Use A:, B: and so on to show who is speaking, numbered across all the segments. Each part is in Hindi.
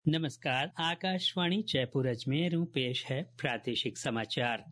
A: नमस्कार, आकाशवाणी जयपुर अजमेर पेश है प्रादेशिक समाचार।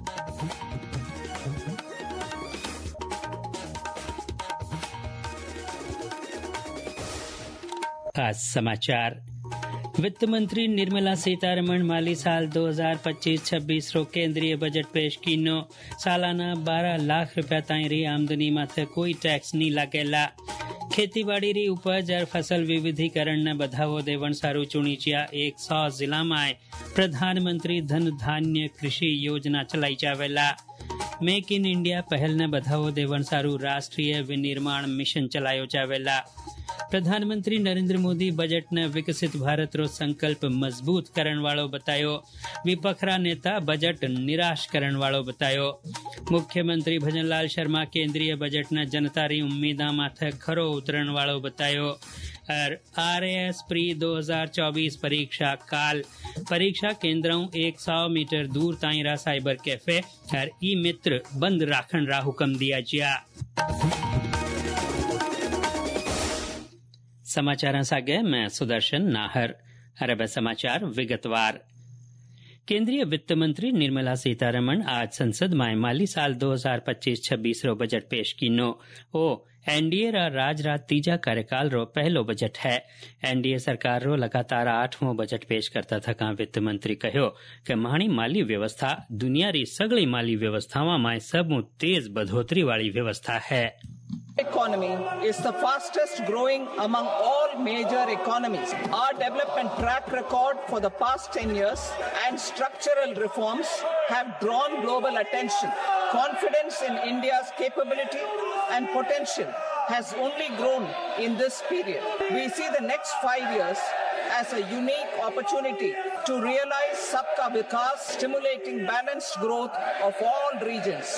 A: आज समाचार। वित्त मंत्री निर्मला सीतारमण माली साल 2025-26 रो केंद्रीय बजट पेश कीनो। सालाना 12 लाख रुपया ताईं री आमदनी माथे कोई टैक्स नहीं लागेला। खेतीबाड़ी री उपज और फसल विविधीकरण ने बढ़ावो देवण सारू चुणीचिया 100 जिला में प्रधानमंत्री धन धान्य कृषि योजना चलाई जावेला। मेक इन इंडिया पहल ने बढ़ावो देवण सारू राष्ट्रीय विनिर्माण मिशन चलायो जावेला। प्रधानमंत्री नरेंद्र मोदी बजट ने विकसित भारत रो संकल्प मजबूत करण वाळो बतायो। विपक्षरा नेता बजट निराश करण वाळो बतायो। मुख्यमंत्री भजनलाल शर्मा केंद्रीय बजट ने जनता री उम्मीदा माथे खरो उतरण वाळो बतायो। और RAS प्री 2024 परीक्षा काल परीक्षा केंद्रों 100 मीटर दूर ताईं साइबर कैफे और ई मित्र बंद राखण रा हुक्म दिया जिया। समाचार सागे मैं सुदर्शन नाहर। अरब समाचार विगतवार। केंद्रीय वित्त मंत्री निर्मला सीतारमण आज संसद में माली साल 2025-26 रो बजट पेश कीनो। ओ एनडीए रा राज तीजा कार्यकाल रो पहलो बजट है। एनडीए सरकार रो लगातार 8वां बजट पेश करता थका वित्त मंत्री कहो कि माणी माली व्यवस्था दुनिया री सगली माली व्यवस्थावां में सबु तेज बढ़ोतरी वाली व्यवस्था है।
B: Economy is the fastest growing among all major economies. Our development track record for the past 10 years and structural reforms have drawn global attention. Confidence in India's capability and potential has only grown in this period. We see the next 5 years as a unique opportunity to realize Sabka Vikas, stimulating balanced growth of all regions.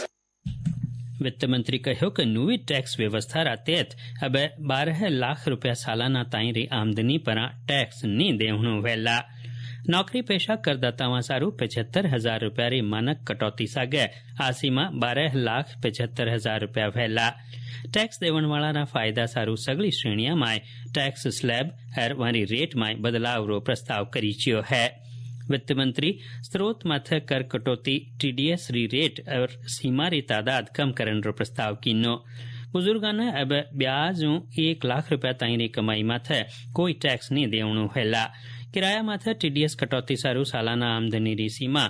A: वित्त मंत्री कहो कि नवी टैक्स व्यवस्था रा तहत अब 12 लाख रुपया सालाना ताईं री आमदनी पर टैक्स नहीं देवणो वेला। नौकरी पेशा करदातावां सारू 75,000 रुपया री मानक कटौती सागे आ सीमा 12 लाख 75,000 रुपया वेला। टैक्स देवण वाला रा फायदा सारू सगली श्रेणियां में टैक्स स्लैब और वारी रेट में बदलाव रो प्रस्ताव करीचियो है। वित्त मंत्री स्रोत माथे कर कटौती TDS री रेट और सीमा री तादाद कम करन रो प्रस्ताव कीनो। बुजुर्गां ने अब ब्याज 1 लाख रुपया ताईं री कमाई माथे कोई टैक्स नहीं देवणो हैला। किराया माथे TDS कटौती सारू सालाना आमदनी री सीमा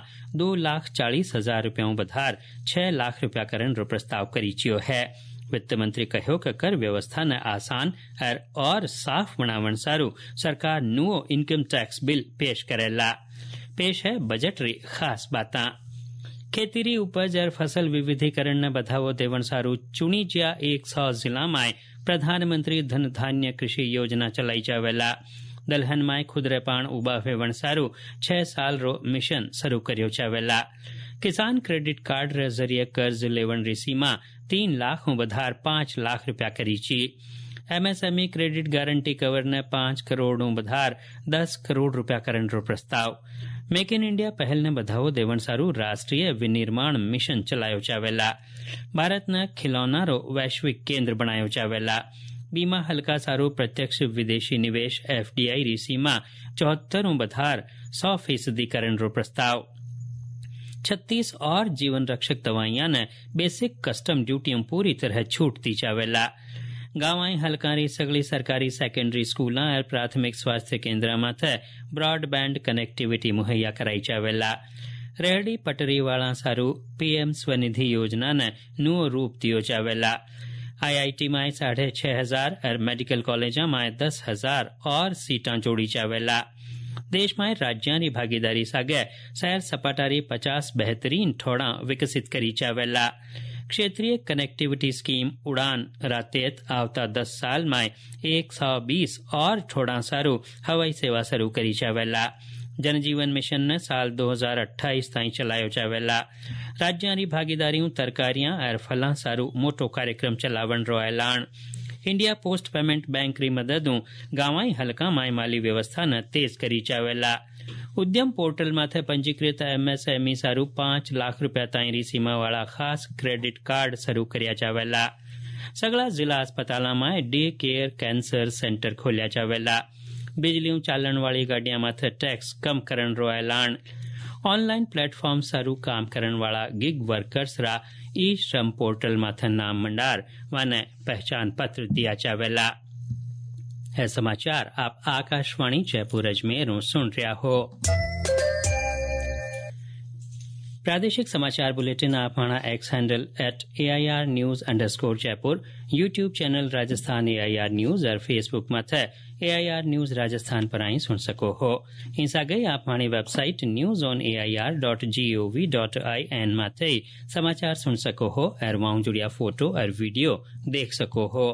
A: 2,40,000 रुपया बधार 6 लाख रुपया करन रो प्रस्ताव करीचियो है। वित्त मंत्री कहो कि कर व्यवस्था ने आसान और साफ बनावण सारू सरकार नुओ इनकम टैक्स बिल पेश करेला। पेश है बजट री खास बातां। खेती री उपज और फसल विविधीकरण ने बढ़ावो देवण सारू चुणीचिया 100 जिला में प्रधानमंत्री धन धान्य कृषि योजना चलाई जावेला। दलहन में खुदरे पाण उबा वेवण सारू 6 साल रो मिशन शुरू कर्यो जावेला। किसान क्रेडिट कार्ड रे जरिए कर्ज लेवण री सीमा 3 लाख बधार 5 लाख रुपया करीची। MSME क्रेडिट गारंटी कवर ने 5 करोड़ बधार 10 करोड़ रुपया करन रो प्रस्ताव। मेक इन इंडिया पहल ने बढ़ावो देवण सारू राष्ट्रीय विनिर्माण मिशन चलायो जावेला। भारत ने खिलौना रो वैश्विक केंद्र बनायो जावेला। बीमा हल्का सारू प्रत्यक्ष विदेशी निवेश FDI री सीमा 74 बधार 100% करन रो प्रस्ताव। 36 और जीवन रक्षक दवाइयां ने बेसिक कस्टम ड्यूटियों पूरी तरह छूट दी जावेला। गांवाई हलकारी सगली सरकारी सेकेंडरी स्कूलों और प्राथमिक स्वास्थ्य केंद्र माथे ब्रॉडबैंड कनेक्टिविटी मुहैया कराई जावेला। रेहड़ी पटरी वाला सारू PM स्वनिधि योजना ने नुओ रूप दियो जावेला। IIT में 6,500 और मेडिकल कॉलेजा में 10,000 और सीटां जोड़ी जावेला। देश में राज्यां री भागीदारी सागे सैर सपाटारी 50 बेहतरीन ठोड़ा विकसित करी जावेला। क्षेत्रीय कनेक्टिविटी स्कीम उड़ान रातेत आवता 10 साल में 120 और ठोड़ा सारू हवाई सेवा शुरू करी जावेला। जनजीवन मिशन ने साल 2028 ताईं चलायो जावेला। राज्यां री भागीदारियों तरकारियां और फलां सारू मोटो कार्यक्रम चलावण रो ऐलान। इंडिया पोस्ट पेमेंट बैंक री मददों गांवाई हलका में माली व्यवस्था ने तेज करी जावेला। उद्यम पोर्टल माथे पंजीकृत MSME सारू 5 लाख रुपया ताईं री सीमा वाला खास क्रेडिट कार्ड शुरू कर्या जावेला। सगला जिला अस्पताल में डे केयर कैंसर सेंटर खोलिया जावेला। बिजलियों चालन वाली गाड़ियां माथे टैक्स कम करन रो ऐलान। ऑनलाइन प्लेटफॉर्म सारू काम करन वाला गिग वर्कर्स रा ई श्रम पोर्टल माथे नाम मंडार वाने पहचान पत्र दिया जावेला। है समाचार आप आकाशवाणी जयपुर अजमेर सुन रहा हो। प्रादेशिक समाचार बुलेटिन आप हमारा X handle @AIR News_ Jaipur, YouTube channel Rajasthan AIR news और फेसबुक मत AIR न्यूज राजस्थान पर आई सुन सको हो। इंसा गई आप हमारी वेबसाइट news.air.gov.in मत समाचार सुन सको हो और वहां जुड़िया फोटो और वीडियो देख सको हो।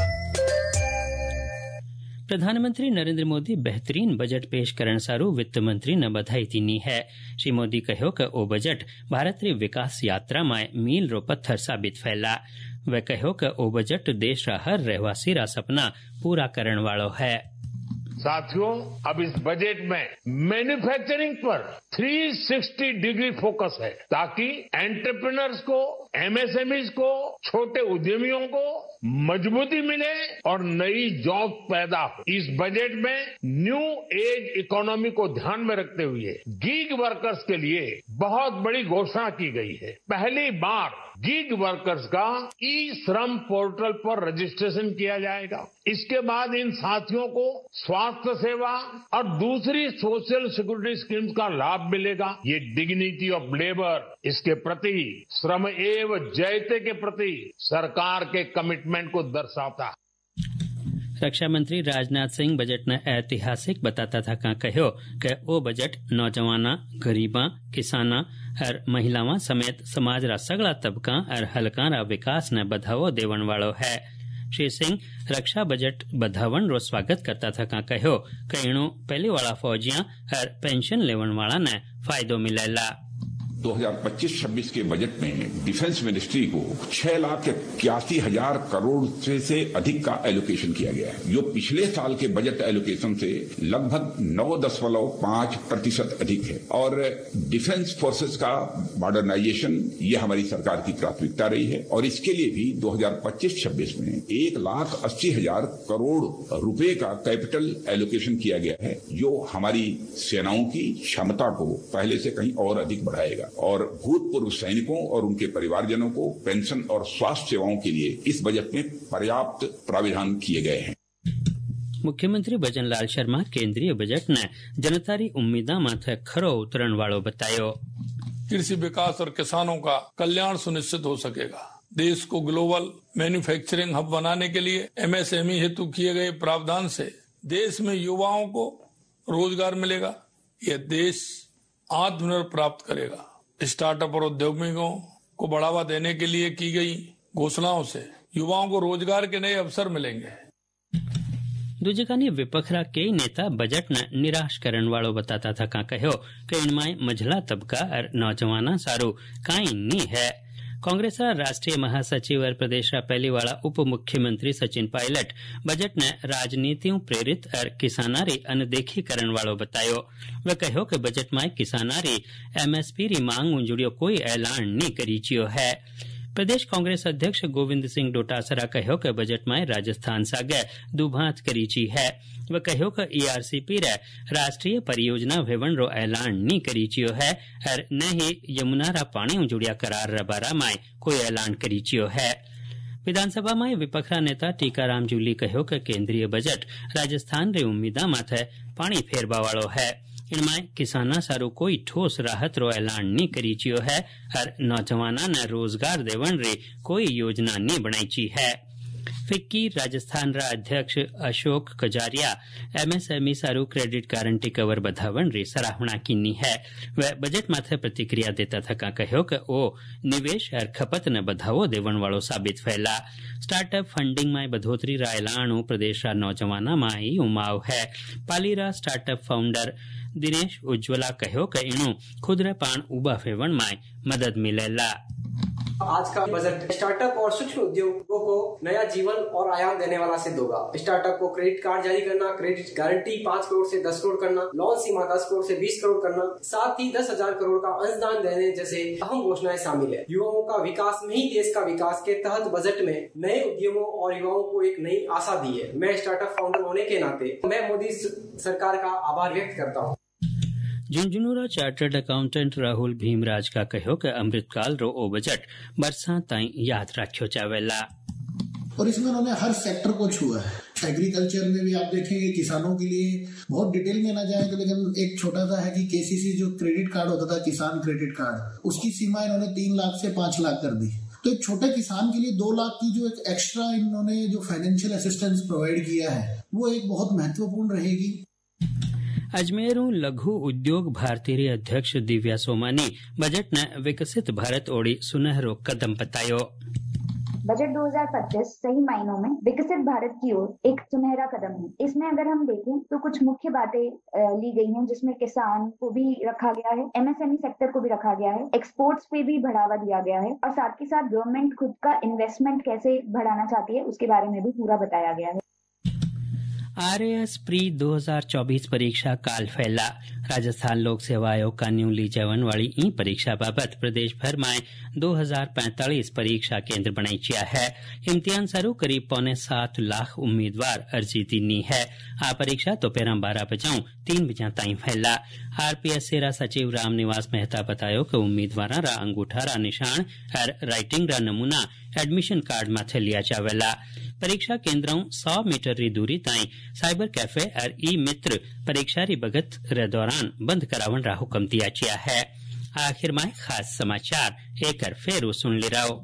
A: प्रधानमंत्री नरेंद्र मोदी बेहतरीन बजट पेश करण सारू वित्त मंत्री ने बधाई दीनी है। श्री मोदी कहो कि ओ बजट भारत री विकास यात्रा में मील रो पत्थर साबित फैला। वे कहो कि ओ बजट देश रा हर रहवासी रा सपना पूरा करण वालो है।
C: साथियों, अब इस बजट में मैन्युफैक्चरिंग पर 360 डिग्री फोकस है ताकि एंटरप्रेन्योर्स को, MSMEs को, छोटे उद्यमियों को मजबूती मिले और नई जॉब पैदा हो। इस बजट में न्यू एज इकोनॉमी को ध्यान में रखते हुए गीग वर्कर्स के लिए बहुत बड़ी घोषणा की गई है। पहली बार गीग वर्कर्स का ई श्रम पोर्टल पर रजिस्ट्रेशन किया जाएगा। इसके बाद इन साथियों को स्वास्थ्य सेवा और दूसरी सोशल सिक्योरिटी स्कीम्स का लाभ मिलेगा। ये डिग्निटी ऑफ लेबर, इसके प्रति श्रम एव जयते के प्रति सरकार के कमिटमेंट को दर्शाता है।
A: रक्षा मंत्री राजनाथ सिंह बजट ने ऐतिहासिक बताता था कहो कि ओ बजट नौजवाना, गरीबा, किसाना और महिलावां समेत समाज रा सगला तबका और हलका रा विकास ने बढ़ावो देवन वालो है। श्री सिंह रक्षा बजट बढ़ावन रो स्वागत करता था कहो कि इनो पहली वाला फौजियां और पेंशन लेवन वाला ने फायदो मिलेला।
D: 2025-26 के बजट में डिफेंस मिनिस्ट्री को 6,81,000 करोड़ से अधिक का एलोकेशन किया गया है, जो पिछले साल के बजट एलोकेशन से लगभग 9.5% अधिक है। और डिफेंस फोर्सेस का मॉडर्नाइजेशन ये हमारी सरकार की प्राथमिकता रही है और इसके लिए भी 2025-26 में 1,80,000 करोड़ रुपए का कैपिटल एलोकेशन किया गया है, जो हमारी सेनाओं की क्षमता को पहले से कहीं और अधिक बढ़ाएगा और भूतपूर्व सैनिकों और उनके परिवारजनों को पेंशन और स्वास्थ्य सेवाओं के लिए इस बजट में पर्याप्त प्राविधान किए गए हैं।
A: मुख्यमंत्री भजन लाल शर्मा केंद्रीय बजट ने जनता री उम्मीदा माथे खरो उतरण वालो बतायो।
E: कृषि विकास और किसानों का कल्याण सुनिश्चित हो सकेगा। देश को ग्लोबल मैन्युफैक्चरिंग हब बनाने के लिए MSME हेतु किए गए प्रावधान से देश में युवाओं को रोजगार मिलेगा। यह देश आत्मनिर्भर प्राप्त करेगा। स्टार्टअप और उद्योगों को बढ़ावा देने के लिए की गई घोषणाओं से युवाओं को रोजगार के नए अवसर मिलेंगे।
A: दूजे कानी विपक्षरा कई नेता बजट ने निराश करण वालो बताता था कहो कि इनमें मझला तबका और नौजवाना सारू काई नी है। कांग्रेस राष्ट्रीय महासचिव और प्रदेश पहली वाला उप मुख्यमंत्री सचिन पायलट बजट ने राजनीतियों प्रेरित और किसानारी अनदेखी करण वालो बतायो। वे कहो कि बजट में किसानारी MSP री मांग जुड़ियो कोई ऐलान नहीं करीचियो है। प्रदेश कांग्रेस अध्यक्ष गोविंद सिंह डोटासरा कहो कि बजट में राजस्थान सागे दुभात करीची है। वे कहो कि ERCP रे राष्ट्रीय परियोजना वेवन रो ऐलान नहीं करीचियो है और न ही यमुना रा पानी जुड़िया करार रबारा में कोई ऐलान करीचियो है। विधानसभा में विपक्षा नेता टीकाराम जूली कहो कि केंद्रीय बजट राजस्थान रे उम्मीदा माथे पानी फेरवा वालो है। इनमें किसाना सारू कोई ठोस राहत रो ऐलान नहीं करीचियो है और नौजवाना ने रोजगार देवन रे कोई योजना नहीं बनाईची है। फिक्की राजस्थान रा अध्यक्ष अशोक कजारिया MSME सारू क्रेडिट गारंटी कवर बढ़ावन री सराहना कीनी है। वह बजट माथे प्रतिक्रिया देता था कहो कि ओ निवेश और खपत ने बढ़ावो देवन वालो साबित फैला। स्टार्टअप फंडिंग में बढ़ोतरी रा ऐलान प्रदेश रा नौजवाना में ही उमाव है। पाली रा स्टार्टअप फाउंडर दिनेश उज्ज्वला कहो कि इणु खुद रे पान उबा फेवन में मदद मिलेला।
F: आज का बजट स्टार्टअप और सूक्ष्म उद्योगों को नया जीवन और आयाम देने वाला सिद्ध होगा। स्टार्टअप को क्रेडिट कार्ड जारी करना, क्रेडिट गारंटी 5 करोड़ से 10 करोड़ करना, लोन सीमा 10 करोड़ से 20 करोड़ करना, साथ ही 10,000 करोड़ का अंशदान देने जैसे अहम घोषणाएं शामिल है। युवाओं का विकास में ही देश का विकास के तहत बजट में नए उद्यमों और युवाओं को एक नई आशा दी है। मैं स्टार्टअप फाउंडर होने के नाते मैं मोदी सरकार का आभार व्यक्त करता हूँ।
A: झुंझुनूरा चार्टर्ड अकाउंटेंट राहुल भीमराज का कहो कि अमृतकाल रो ओ बजट बरसा ताईं याद रखियो चावेला।
G: और इसमें उन्होंने हर सेक्टर को छुआ है। एग्रीकल्चर में भी आप देखेंगे किसानों के लिए बहुत डिटेल में ना जाए तो, लेकिन एक छोटा सा है कि केसीसी जो क्रेडिट कार्ड होता था, किसान क्रेडिट कार्ड, उसकी सीमा इन्होंने 3 लाख से 5 लाख कर दी। तो एक छोटे किसान के लिए 2 लाख की जो एक एक्स्ट्रा इन्होंने जो फाइनेंशियल असिस्टेंस प्रोवाइड किया है वो एक बहुत महत्वपूर्ण रहेगी।
A: अजमेरू लघु उद्योग भारतीय अध्यक्ष दिव्या सोमानी बजट ने विकसित भारत ओड़ी सुनहरो कदम बतायो।
H: बजट 2025 सही मायनों में विकसित भारत की ओर एक सुनहरा कदम है। इसमें अगर हम देखें तो कुछ मुख्य बातें ली गई हैं, जिसमें किसान को भी रखा गया है, एमएसएमई सेक्टर को भी रखा गया है, एक्सपोर्ट्स पे भी बढ़ावा दिया गया है और साथ ही साथ गवर्नमेंट खुद का इन्वेस्टमेंट कैसे बढ़ाना चाहती है उसके बारे में भी पूरा बताया गया है।
A: आरएएस प्री 2024 परीक्षा काल फैला। राजस्थान लोक सेवा आयोग का न्यू ली जवन वाली ई परीक्षा बाबत प्रदेश भर में 2045 परीक्षा केंद्र बनाई गया है। इम्तिहान सरू करीब 7.25 लाख उम्मीदवार अर्जी दीनी है। आ परीक्षा दोपहर 12 बजाऊं 3 बजा ताईं फैला। आरपीएस सेरा सचिव रामनिवास मेहता बतायो कि उम्मीदवार रा अंगूठा रा निशान और राइटिंग रा नमूना एडमिशन कार्ड माथे लिया जावेला। परीक्षा केंद्रों 100 मीटर री दूरी ताईं साइबर कैफे और ई मित्र परीक्षा री बगत रे दौरान बंद करावन रा हुक्म दिया गया है। आखिर में खास समाचार एक फेर सुन ले रहो।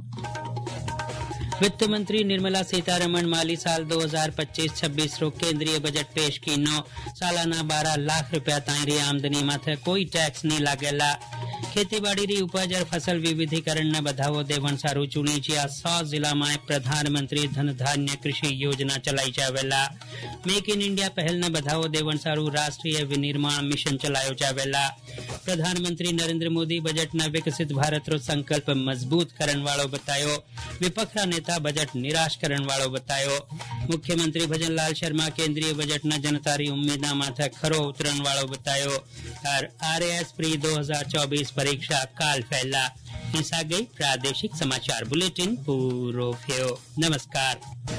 A: वित्त मंत्री निर्मला सीतारमण माली साल 2025-26 रो केंद्रीय बजट पेश की। सालाना 12 लाख रुपया ताईं री आमदनी माथे कोई टैक्स नहीं लागेला। खेतीबाड़ी री उपज और फसल विविधीकरण ने बढ़ावो देवन सारू चुनी जिया 100 जिला में प्रधानमंत्री धन धान्य कृषि योजना चलाई जावेला। मेक इन इंडिया पहल ने बढ़ावो देवन सारू राष्ट्रीय विनिर्माण मिशन चलायो जावेला। प्रधानमंत्री नरेंद्र मोदी बजट ने विकसित भारत रो संकल्प मजबूत करन वालो बतायो। विपक्ष नेता बजट निराश करन वालो बतायो। मुख्यमंत्री भजन लाल शर्मा केंद्रीय बजट न जनता री उम्मीदा माथे खरो उतरन वालो बतायो। और आरएएस प्री 2024 परीक्षा काल फैला। हिंसा गई प्रादेशिक समाचार बुलेटिन पूरो थियो। नमस्कार।